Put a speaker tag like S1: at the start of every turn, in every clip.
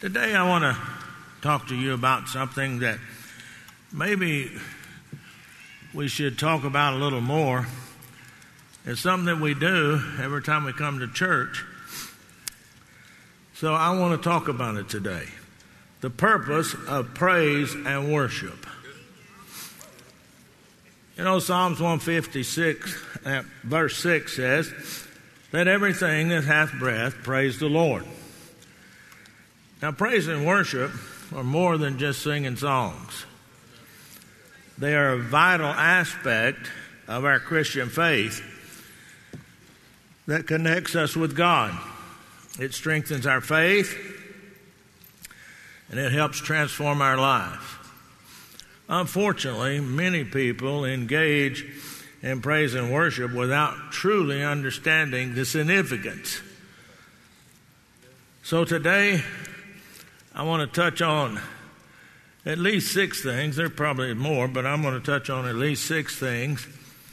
S1: Today I want to talk to you about something that maybe we should talk about a little more. It's something that we do every time we come to church. So I want to talk about it today. The purpose of praise and worship. You know, Psalms 156, verse 6 says, "Let everything that hath breath praise the Lord." Now, praise and worship are more than just singing songs. They are a vital aspect of our Christian faith that connects us with God. It strengthens our faith, and it helps transform our lives. Unfortunately, many people engage in praise and worship without truly understanding the significance. So today, I want to touch on at least 6 things. There are probably more, but I'm going to touch on at least 6 things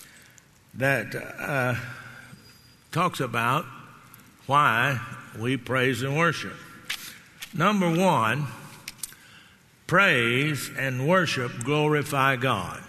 S1: that talks about why we praise and worship. Number 1, praise and worship glorify God.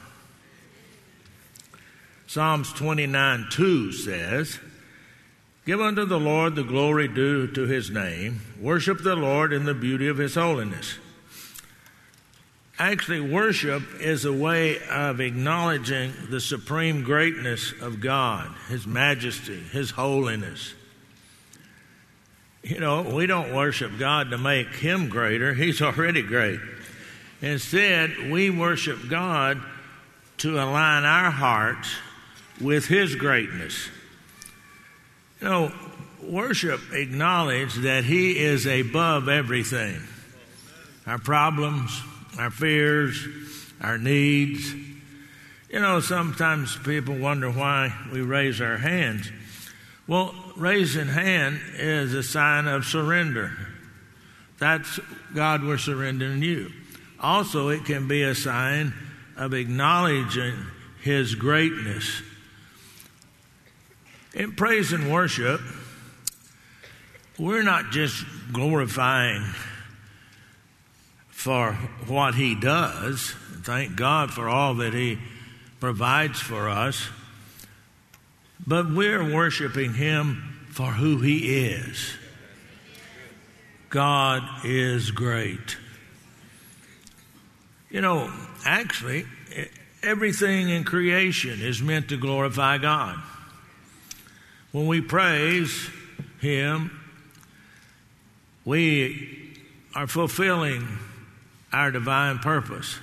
S1: Psalms 29:2 says, "Give unto the Lord the glory due to his name. Worship the Lord in the beauty of his holiness." Actually, worship is a way of acknowledging the supreme greatness of God, his majesty, his holiness. You know, we don't worship God to make him greater. He's already great. Instead, we worship God to align our hearts with his greatness. You know, worship acknowledges that he is above everything. Our problems, our fears, our needs. You know, sometimes people wonder why we raise our hands. Well, raising hand is a sign of surrender. That's God, we're surrendering you. Also, it can be a sign of acknowledging his greatness. In praise and worship, we're not just glorifying for what he does. Thank God for all that he provides for us. But we're worshiping him for who he is. God is great. You know, actually, everything in creation is meant to glorify God. When we praise him, we are fulfilling our divine purpose.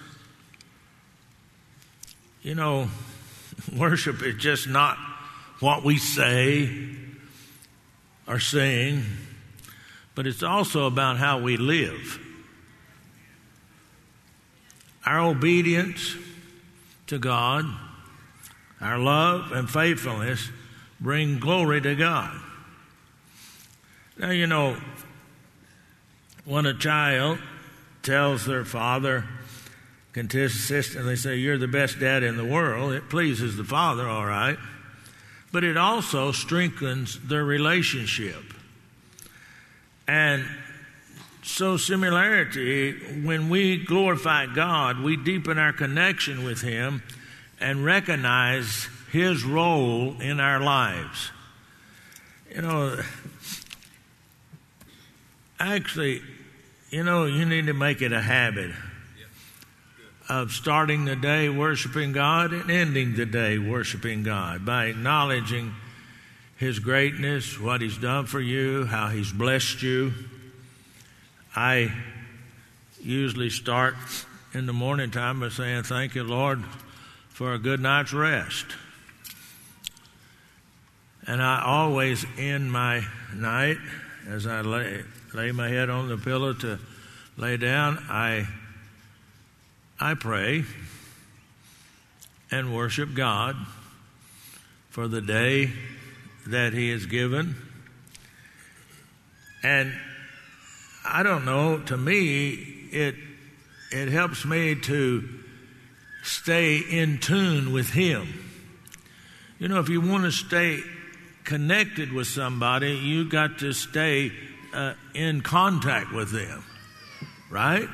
S1: You know, worship is just not what we say or sing, but it's also about how we live. Our obedience to God, our love and faithfulness bring glory to God. Now, you know, when a child tells their father, consistently say, "You're the best dad in the world," it pleases the father, all right. But it also strengthens their relationship. And so similarity, when we glorify God, we deepen our connection with him and recognize his role in our lives. You know, actually, you know, you need to make it a habit of starting the day worshiping God and ending the day worshiping God by acknowledging his greatness, what he's done for you, how he's blessed you. I usually start in the morning time by saying, "Thank you, Lord, for a good night's rest." And I always end my night as I lay my head on the pillow to lay down. I pray and worship God for the day that he has given. And I don't know, to me, it helps me to stay in tune with him. You know, if you want to stay connected with somebody, you got to stay in contact with them. right?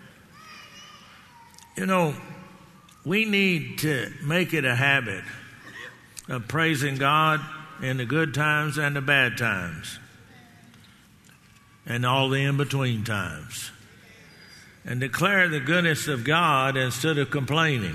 S1: You know, we need to make it a habit of praising God in the good times and the bad times and all the in-between times, and declare the goodness of God instead of complaining.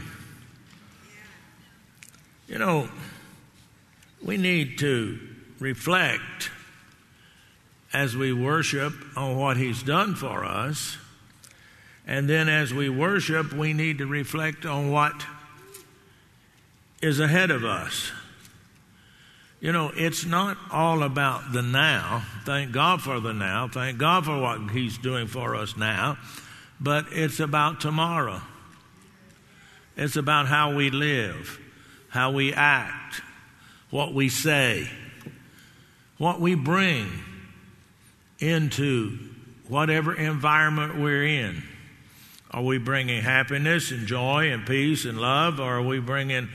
S1: You know, we need to reflect as we worship on what He's done for us, and then as we worship, we need to reflect on what is ahead of us. You know, it's not all about the now. Thank God for the now. Thank God for what He's doing for us now. But it's about tomorrow. It's about how we live, how we act, what we say, what we bring into whatever environment we're in. Are we bringing happiness and joy and peace and love, or are we bringing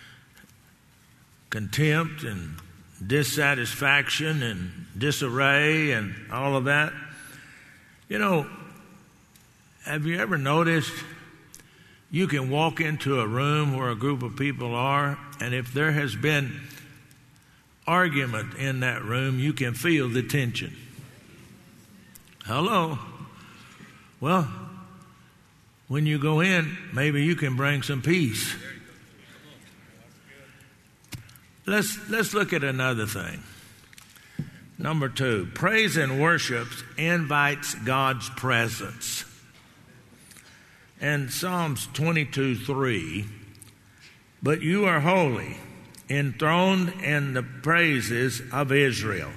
S1: contempt and dissatisfaction and disarray and all of that? You know, have you ever noticed you can walk into a room where a group of people are, and if there has been argument in that room, you can feel the tension. Hello? Well, when you go in, maybe you can bring some peace. Let's look at another thing. Number 2, praise and worship invites God's presence. And Psalms 22:3, but you are holy, enthroned in the praises of Israel.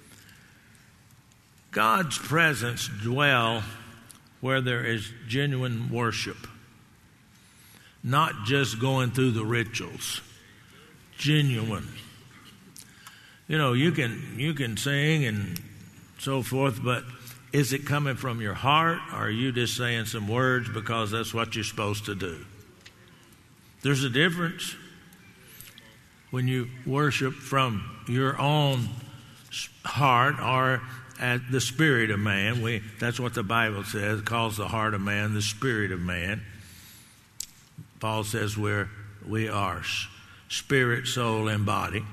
S1: God's presence dwells where there is genuine worship, not just going through the rituals. Genuine. You know, you can sing and so forth, but is it coming from your heart, or are you just saying some words because that's what you're supposed to do? There's a difference when you worship from your own heart or at the spirit of man. That's what the Bible says. It calls the heart of man the spirit of man. Paul says we are spirit, soul, and body.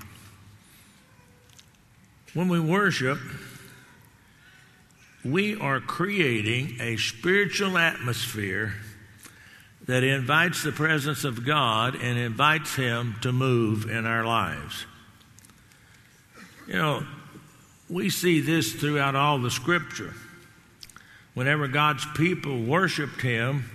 S1: When we worship, we are creating a spiritual atmosphere that invites the presence of God and invites Him to move in our lives. You know, we see this throughout all the Scripture. Whenever God's people worshiped Him,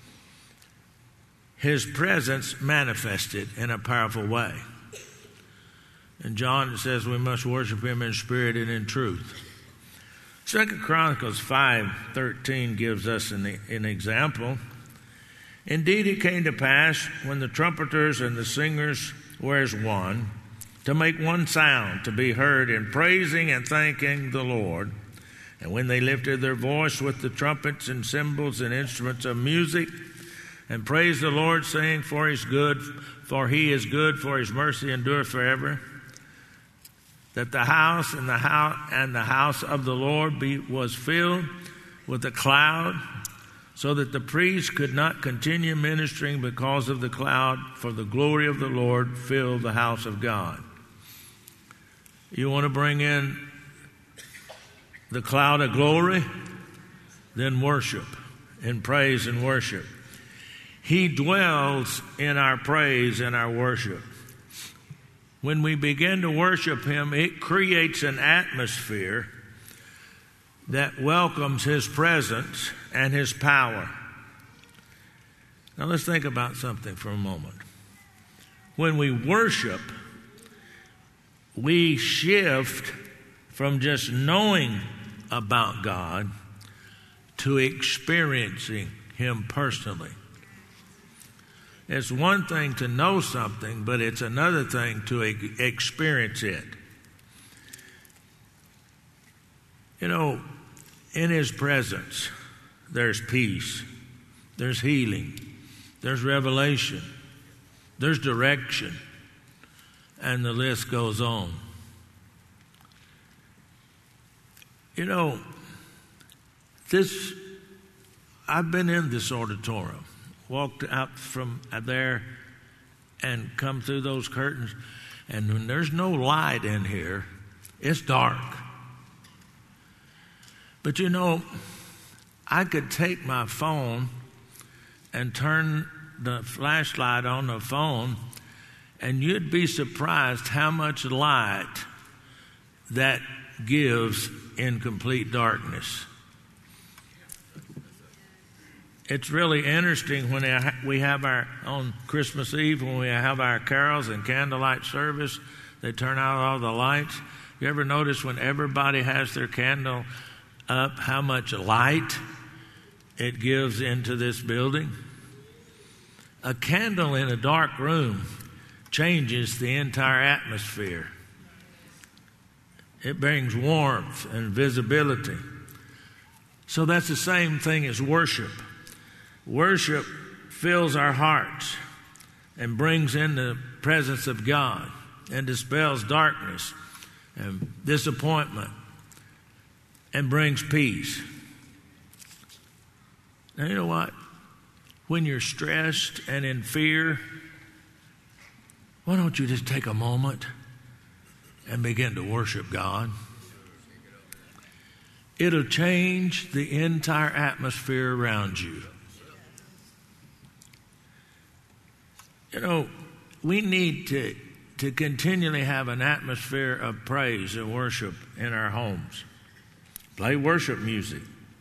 S1: His presence manifested in a powerful way. In John it says we must worship Him in spirit and in truth. 2 Chronicles 5:13 gives us an example. Indeed, it came to pass when the trumpeters and the singers were as one, to make one sound to be heard in praising and thanking the Lord. And when they lifted their voice with the trumpets and cymbals and instruments of music, and praised the Lord, saying, for He is good, for His mercy endureth forever. That the house and the house of the Lord was filled with a cloud, so that the priest could not continue ministering because of the cloud, for the glory of the Lord filled the house of God. You want to bring in the cloud of glory? Then worship and praise and worship. He dwells in our praise and our worship. When we begin to worship Him, it creates an atmosphere that welcomes His presence and His power. Now let's think about something for a moment. When we worship, we shift from just knowing about God to experiencing Him personally. It's one thing to know something, but it's another thing to experience it. You know, in His presence, there's peace, there's healing, there's revelation, there's direction, and the list goes on. You know, this I've been in this auditorium, walked out from there and come through those curtains, and when there's no light in here, it's dark. But you know, I could take my phone and turn the flashlight on the phone, and you'd be surprised how much light that gives in complete darkness. It's really interesting when we have on Christmas Eve, when we have our carols and candlelight service, they turn out all the lights. You ever notice when everybody has their candle up, how much light it gives into this building? A candle in a dark room changes the entire atmosphere. It brings warmth and visibility. So that's the same thing as worship. Worship fills our hearts and brings in the presence of God and dispels darkness and disappointment and brings peace. Now, you know what? When you're stressed and in fear, why don't you just take a moment and begin to worship God? It'll change the entire atmosphere around you. You know, we need to continually have an atmosphere of praise and worship in our homes. Play worship music.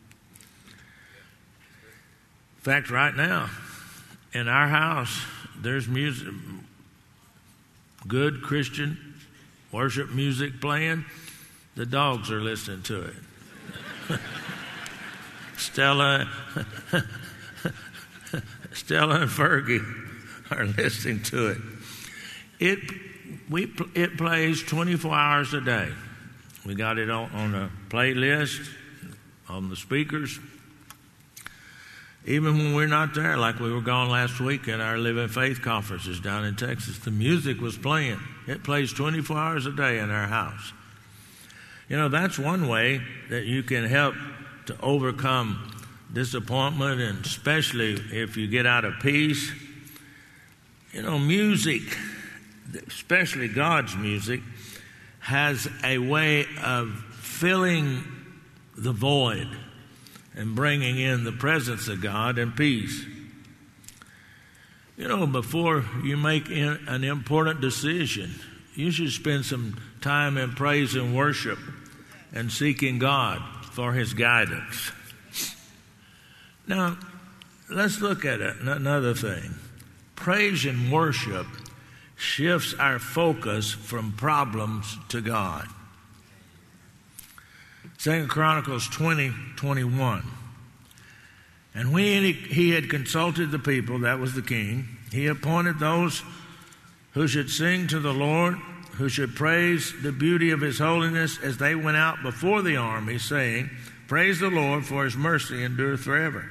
S1: In fact, right now, in our house, there's music, good Christian worship music playing. The dogs are listening to it. Stella and Fergie are listening to it. It plays 24 hours a day. We got it on a playlist, on the speakers. Even when we're not there, like we were gone last week at our Living Faith conferences down in Texas, the music was playing. It plays 24 hours a day in our house. You know, that's one way that you can help to overcome disappointment, and especially if you get out of peace. You know, music, especially God's music, has a way of filling the void and bringing in the presence of God and peace. You know, before you make an important decision, you should spend some time in praise and worship and seeking God for His guidance. Now, let's look at another thing. Praise and worship shifts our focus from problems to God. 2 Chronicles 20:21. And when he had consulted the people, that was the king, he appointed those who should sing to the Lord, who should praise the beauty of His holiness as they went out before the army, saying, Praise the Lord, for His mercy endureth forever.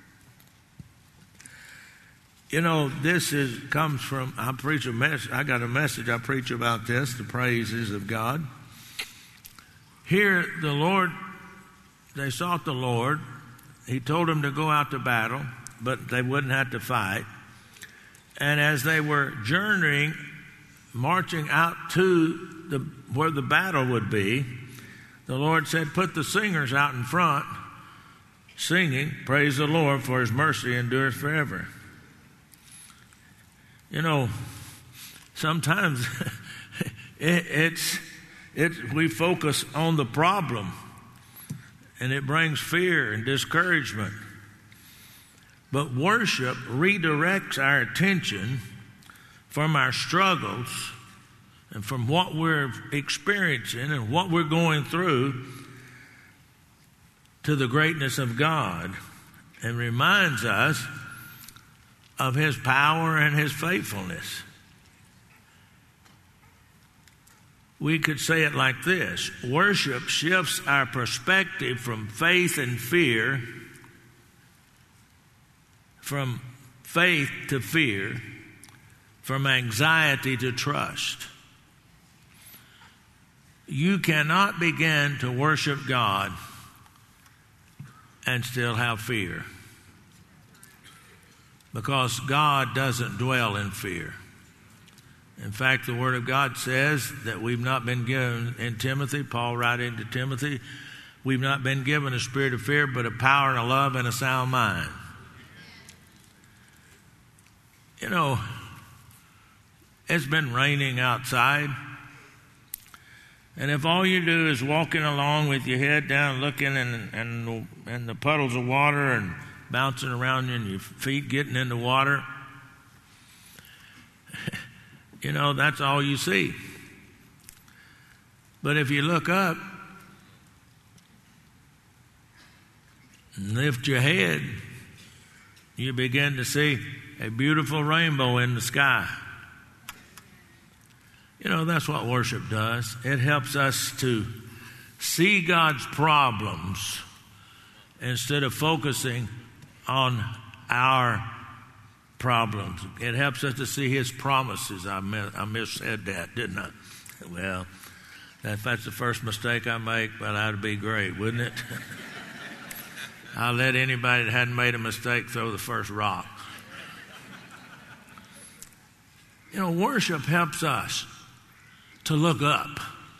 S1: You know, comes from, I got a message I preach about this, the praises of God. Here, the Lord, they sought the Lord. He told them to go out to battle, but they wouldn't have to fight. And as they were journeying, marching out to where the battle would be, the Lord said, put the singers out in front, singing, Praise the Lord, for His mercy endures forever. You know, sometimes we focus on the problem, and it brings fear and discouragement. But worship redirects our attention from our struggles and from what we're experiencing and what we're going through to the greatness of God, and reminds us of His power and His faithfulness. We could say it like this: worship shifts our perspective from faith and fear, from faith to fear, from anxiety to trust. You cannot begin to worship God and still have fear. because God doesn't dwell in fear. In fact, the Word of God says that we've not been given, in Timothy, Paul writing to Timothy, we've not been given a spirit of fear, but a power and a love and a sound mind. You know, it's been raining outside, and if all you do is walking along with your head down, looking and the puddles of water and bouncing around you and your feet getting in the water, you know, that's all you see. But if you look up and lift your head, you begin to see a beautiful rainbow in the sky. You know, that's what worship does. It helps us to see God's problems instead of focusing on our problems. It helps us to see His promises. I missaid that, didn't I? Well, if that's the first mistake I make, well, that'd be great, wouldn't it? I'll let anybody that hadn't made a mistake throw the first rock. You know, worship helps us to look up.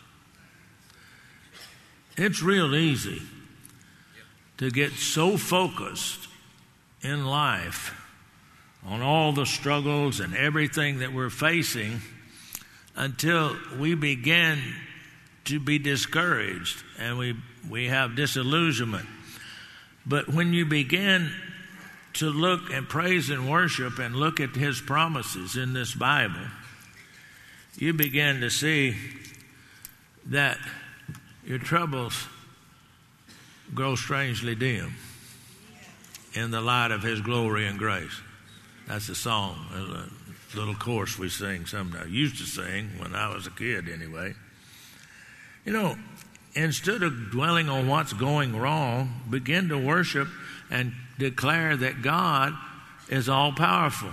S1: It's real easy to get so focused in life on all the struggles and everything that we're facing until we begin to be discouraged and we have disillusionment. But when you begin to look and praise and worship and look at His promises in this Bible, you begin to see that your troubles grow strangely dim in the light of His glory and grace. That's a song, a little chorus we sing sometimes. Used to sing when I was a kid anyway. You know, instead of dwelling on what's going wrong, begin to worship and declare that God is all powerful.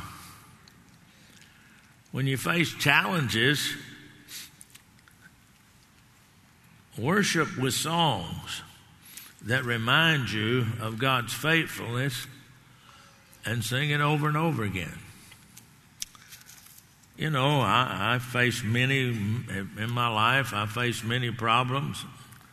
S1: When you face challenges, worship with songs that remind you of God's faithfulness and sing it over and over again. You know, I faced many in my life. I faced many problems.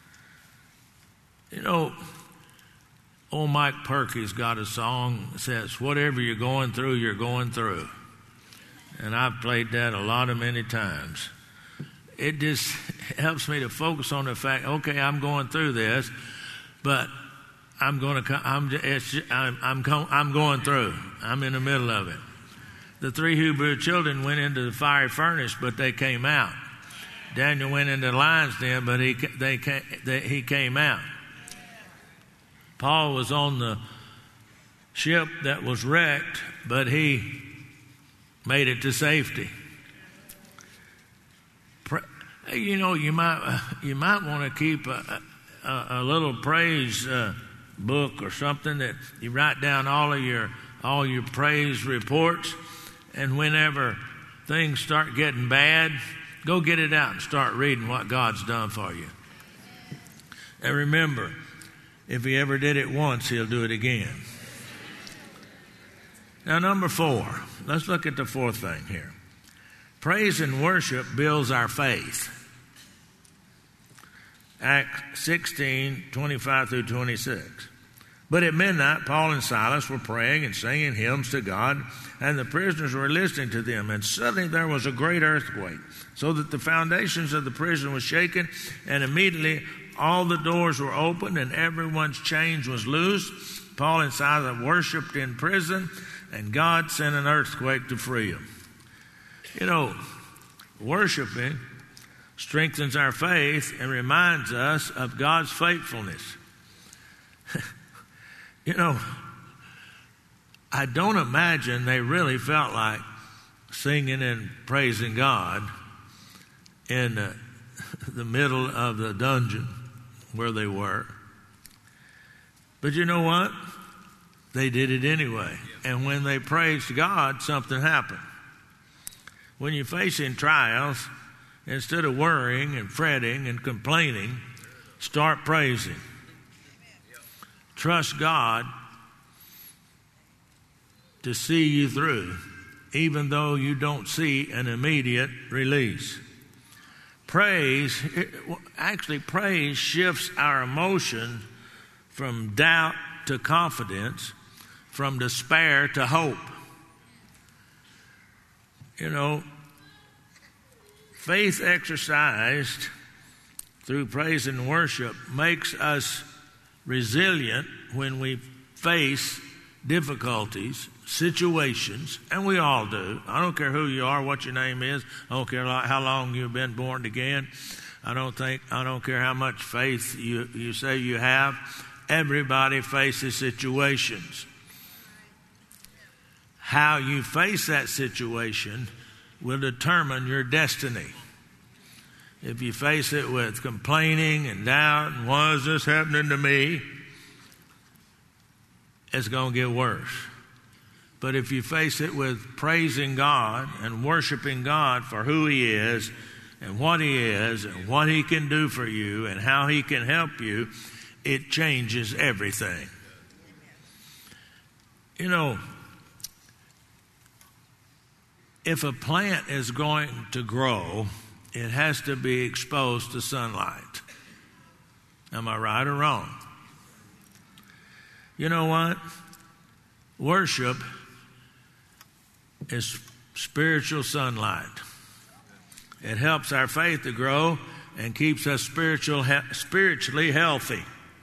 S1: You know, old Mike Perky's got a song that says, whatever you're going through, you're going through. And I've played that many times. It just helps me to focus on the fact, okay, I'm going through this, but I'm going through. I'm in the middle of it. The 3 Hebrew children went into the fiery furnace, but they came out. Daniel went into the lion's den, but he came out. Paul was on the ship that was wrecked, but he made it to safety. You know, you might want to keep a little praise book or something that you write down all your praise reports, and whenever things start getting bad, go get it out and start reading what God's done for you. And remember, if He ever did it once, He'll do it again. Now, number 4. Let's look at the 4th thing here. Praise and worship builds our faith. Acts 16:25 through 26. But at midnight, Paul and Silas were praying and singing hymns to God, and the prisoners were listening to them. And suddenly there was a great earthquake, so that the foundations of the prison were shaken, and immediately all the doors were opened, and everyone's chains was loosed. Paul and Silas worshipped in prison, and God sent an earthquake to free them. You know, worshiping strengthens our faith and reminds us of God's faithfulness. You know, I don't imagine they really felt like singing and praising God in the middle of the dungeon where they were. But you know what? They did it anyway. And when they praised God, something happened. When you're facing trials, instead of worrying and fretting and complaining, start praising. Trust God to see you through, even though you don't see an immediate release. Praise shifts our emotion from doubt to confidence, from despair to hope. You know, faith exercised through praise and worship makes us resilient when we face difficulties, situations, and we all do. I don't care who you are, what your name is. I don't care how long you've been born again. I don't care how much faith you say you have. Everybody faces situations. How you face that situation will determine your destiny. If you face it with complaining and doubt and why is this happening to me, it's going to get worse. But if you face it with praising God and worshiping God for who He is and what He can do for you and how He can help you, it changes everything. You know, if a plant is going to grow, it has to be exposed to sunlight. Am I right or wrong? You know what? Worship is spiritual sunlight. It helps our faith to grow and keeps us spiritually healthy.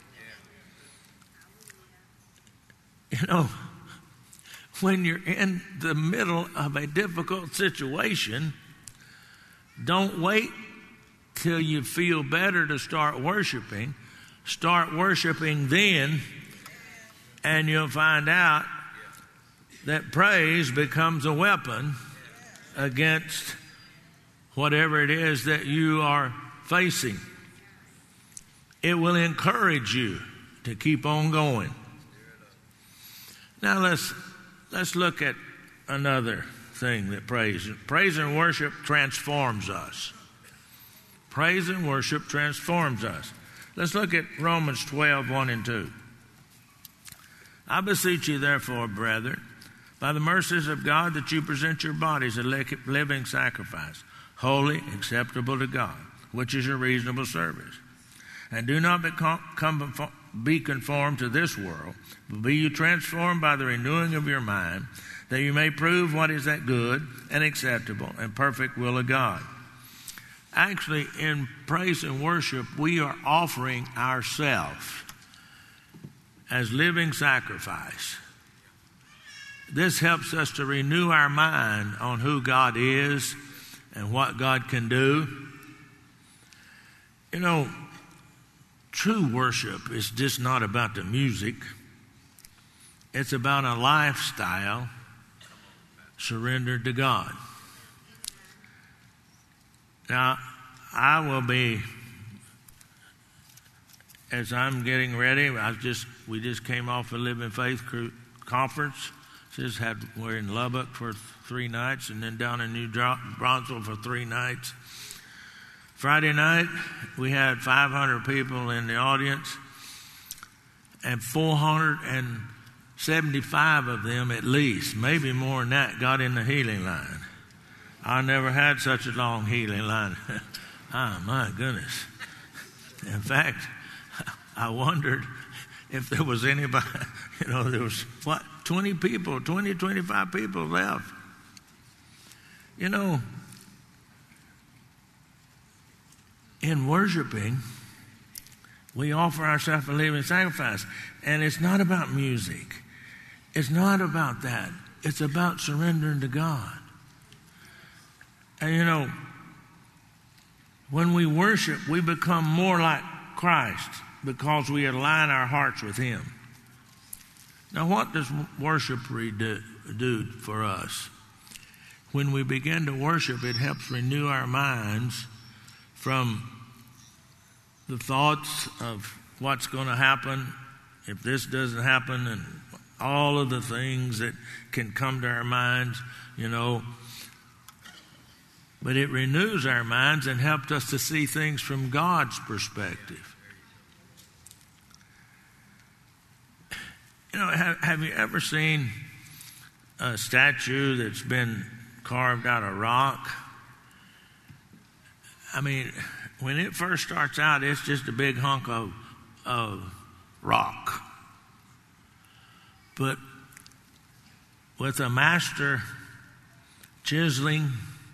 S1: You know, when you're in the middle of a difficult situation, don't wait till you feel better to start worshiping. Start worshiping then, and you'll find out that praise becomes a weapon against whatever it is that you are facing. It will encourage you to keep on going. Now let's look at another thing that praise and worship transforms us. Praise and worship transforms us. Let's look at Romans 12, 1 and 2. I beseech you, therefore, brethren, by the mercies of God, that you present your bodies a living sacrifice, holy, acceptable to God, which is your reasonable service. And do not be conformed to this world, but be you transformed by the renewing of your mind, that you may prove what is that good and acceptable and perfect will of God. Actually, in praise and worship, we are offering ourselves as living sacrifice. This helps us to renew our mind on who God is and what God can do. You know, true worship is just not about the music. It's about a lifestyle surrendered to God. Now, I will be, as I'm getting ready, we just came off a Living Faith conference. We're in Lubbock for 3 nights and then down in New Brunswick for 3 nights. Friday night, we had 500 people in the audience, and 475 of them at least, maybe more than that, got in the healing line. I never had such a long healing line. Oh, my goodness. In fact, I wondered if there was anybody, there was 20 people, 25 people left. In worshiping, we offer ourselves a living sacrifice. And it's not about music. It's not about that. It's about surrendering to God. And when we worship, we become more like Christ because we align our hearts with Him. Now, what does worship do for us? When we begin to worship, it helps renew our minds from the thoughts of what's going to happen if this doesn't happen and all of the things that can come to our minds, But it renews our minds and helps us to see things from God's perspective. Have you ever seen a statue that's been carved out of rock. I mean, when it first starts out, it's just a big hunk of rock. But with a master chiseling,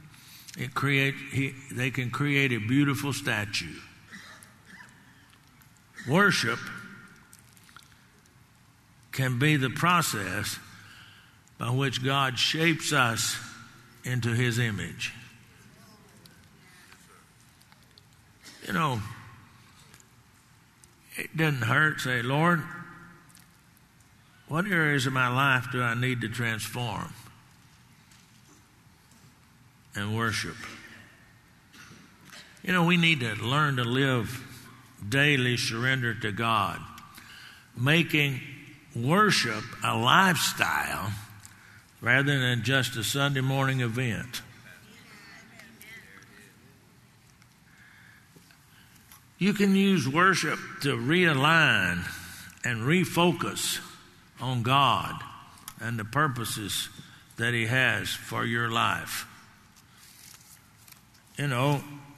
S1: they can create a beautiful statue. Worship can be the process by which God shapes us into His image. You know, it doesn't hurt to say, Lord, what areas of my life do I need to transform and worship? You know, we need to learn to live daily surrendered to God, making worship a lifestyle rather than just a Sunday morning event. You can use worship to realign and refocus on God and the purposes that He has for your life. You know,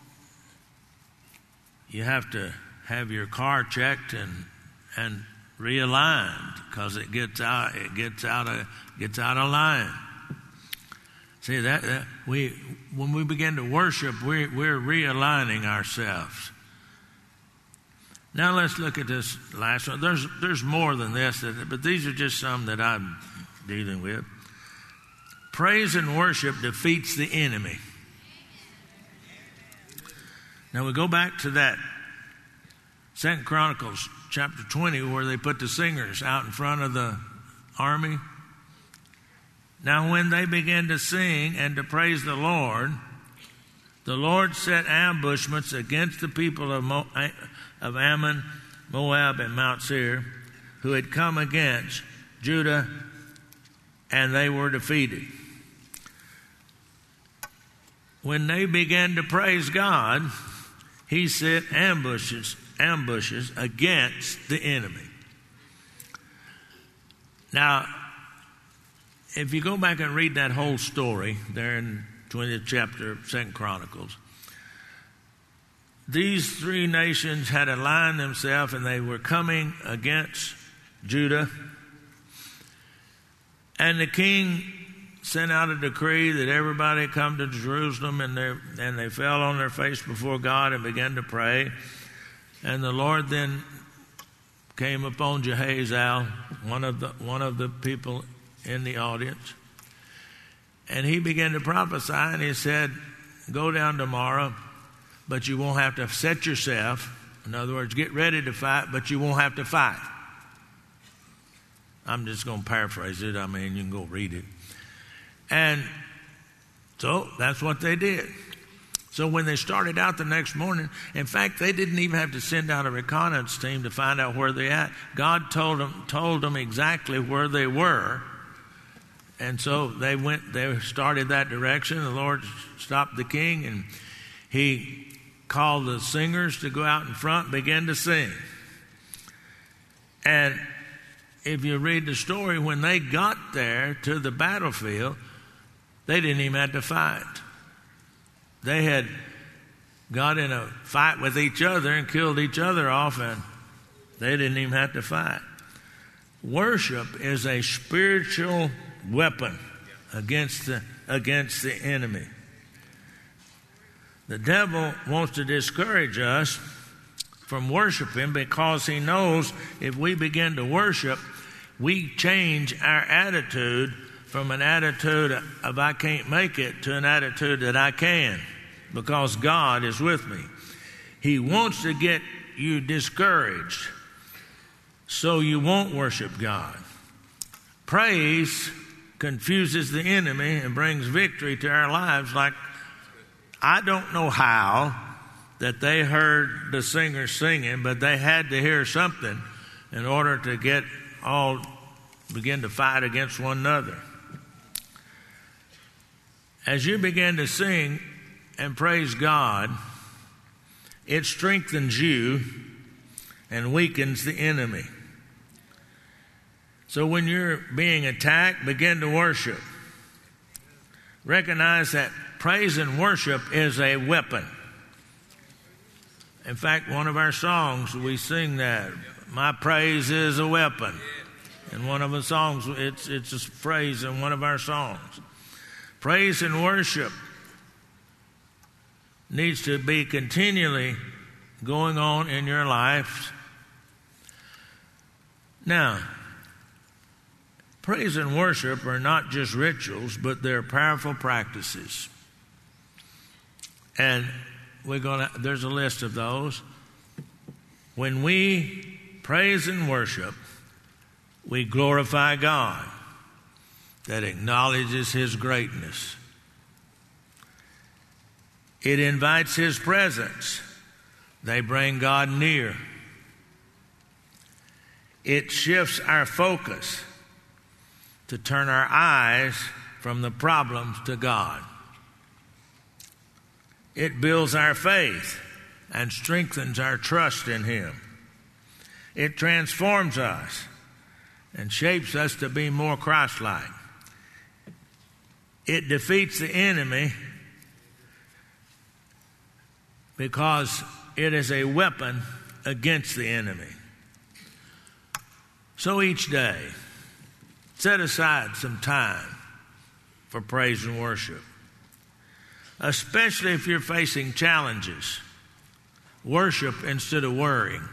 S1: you have to have your car checked and realigned because it gets out of line. See that when we begin to worship, we're realigning ourselves. Now let's look at this last one. There's more than this, but these are just some that I'm dealing with. Praise and worship defeats the enemy. Now we go back to that 2 Chronicles chapter 20 where they put the singers out in front of the army. Now when they began to sing and to praise the Lord set ambushments against the people of Ammon, Moab, and Mount Seir, who had come against Judah, and they were defeated. When they began to praise God, He set ambushes against the enemy. Now, if you go back and read that whole story there in 20th chapter of 2 Chronicles, these three nations had aligned themselves and they were coming against Judah. And the king sent out a decree that everybody come to Jerusalem, and they fell on their face before God and began to pray. And the Lord then came upon Jehaziel, one of the people in the audience, and he began to prophesy, and he said, go down tomorrow, but you won't have to set yourself. In other words, get ready to fight, but you won't have to fight. I'm just going to paraphrase it. I mean, you can go read it. And so that's what they did. So when they started out the next morning, in fact, they didn't even have to send out a reconnaissance team to find out where they're at. God told them exactly where they were. And so they started that direction. The Lord stopped the king, and He called the singers to go out in front and begin to sing. And if you read the story, when they got there to the battlefield, they didn't even have to fight. They had got in a fight with each other and killed each other off, and they didn't even have to fight. Worship is a spiritual weapon against the enemy. The devil wants to discourage us from worshiping because he knows if we begin to worship, we change our attitude from an attitude of I can't make it to an attitude that I can, because God is with me. He wants to get you discouraged so you won't worship God. Praise confuses the enemy and brings victory to our lives. Like, I don't know how that they heard the singers singing, but they had to hear something in order to begin to fight against one another. As you begin to sing and praise God, it strengthens you and weakens the enemy. So when you're being attacked, begin to worship. Recognize that praise and worship is a weapon. In fact, one of our songs, we sing that. My praise is a weapon. In one of the songs, it's a phrase in one of our songs. Praise and worship needs to be continually going on in your life. Now, praise and worship are not just rituals, but they're powerful practices. And there's a list of those. When we praise and worship, we glorify God that acknowledges His greatness. It invites His presence. They bring God near. It shifts our focus to turn our eyes from the problems to God. It builds our faith and strengthens our trust in Him. It transforms us and shapes us to be more Christ-like. It defeats the enemy because it is a weapon against the enemy. So each day, set aside some time for praise and worship, especially if you're facing challenges. Worship instead of worrying.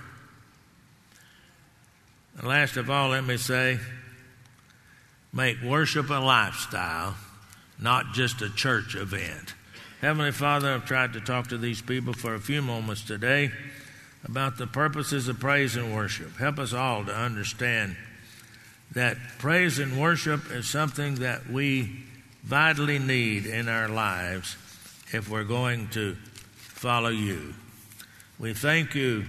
S1: And last of all, let me say, make worship a lifestyle, not just a church event. Heavenly Father, I've tried to talk to these people for a few moments today about the purposes of praise and worship. Help us all to understand that praise and worship is something that we vitally need in our lives if we're going to follow you. We thank you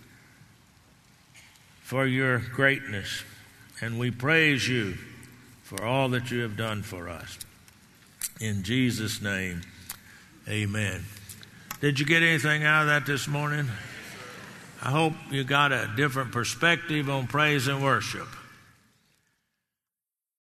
S1: for your greatness, and we praise you for all that you have done for us. In Jesus' name, amen. Did you get anything out of that this morning? I hope you got a different perspective on praise and worship.